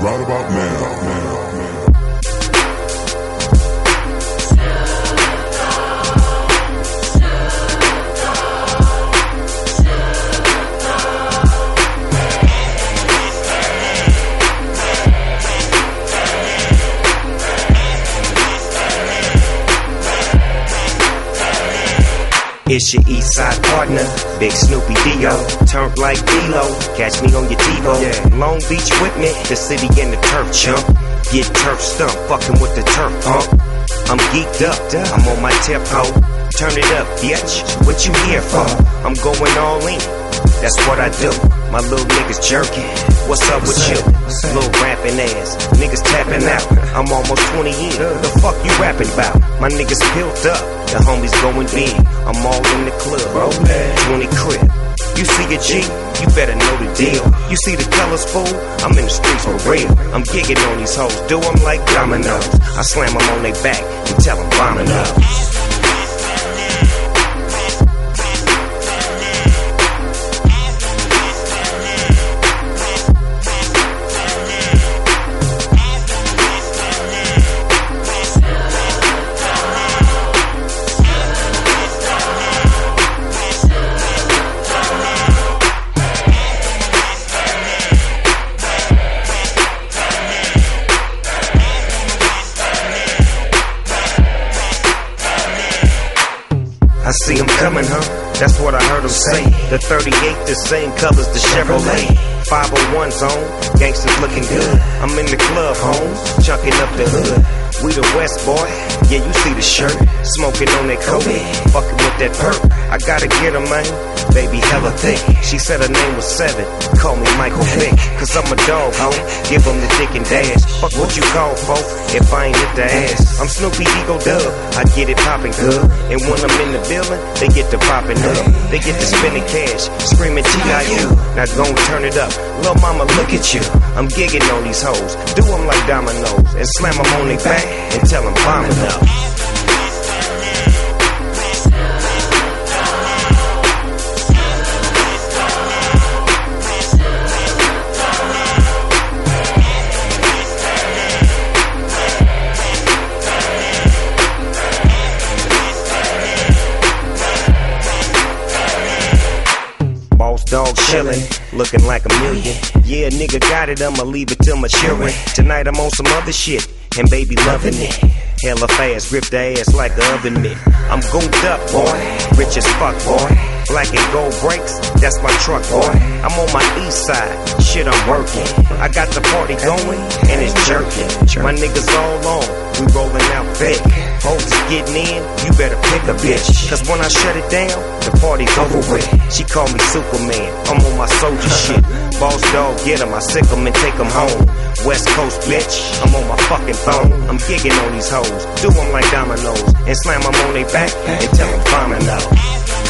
right about now. It's your east side partner, Big Snoopy Dio. Turned like D-Lo, catch me on your TiVo. Yeah. Long Beach with me, the city and the turf chump. Get turf stumped, fucking with the turf pump. I'm geeked up, I'm on my tip ho. Turn it up, bitch, what you here for? I'm going all in, that's what I do. My little niggas jerking, what's up with you? Little rapping ass, niggas tapping out. I'm almost 20 in, the fuck you rapping about? My niggas built up, the homies going big. I'm all in the club, 20 crib. You see a G, you better know the deal. You see the colors, fool? I'm in the streets for real. I'm gigging on these hoes, do them like dominoes. I slam them on their back and tell them bombing up. I see them coming, huh? That's what I heard them say. The 38, the same colors, the Chevrolet. 501 zone, gangsters looking good. I'm in the club, home, chunking up the hood. We the West, boy, yeah, you see the shirt. Smoking on that coke, fucking with that perk. I gotta get her, man, baby hella thick. She said her name was Seven, call me Michael Vick. Cause I'm a dog, ho, give them the dick and dash. Fuck what you call, folk, if I ain't hit the ass. I'm Snoopy Ego Dub, I get it poppin' good. And when I'm in the building, they get to poppin' up. They get to spending cash, screaming T.I.U. Now gon' turn it up, lil' mama look at you. I'm gigging on these hoes, do them like dominoes. And slam them on their back and tell them bombing up. Boss dog chillin', looking like a million. Yeah, nigga got it, I'ma leave it till my children. Tonight I'm on some other shit, and baby loving it. Hella fast, grip the ass like a oven mitt. I'm gooped up, boy, rich as fuck, boy. Black and gold brakes, that's my truck, boy. I'm on my east side, shit I'm working. I got the party going, and it's jerking. My niggas all on, we rolling out thick. Hoes is getting in, you better pick a bitch. Cause when I shut it down, the party's over with. She call me Superman, I'm on my soldier shit. Boss dog, get him, I sick him and take him home. West Coast bitch, I'm on my fucking phone. I'm gigging on these hoes, do them like dominoes. And slam them on their back and tell them bombing up.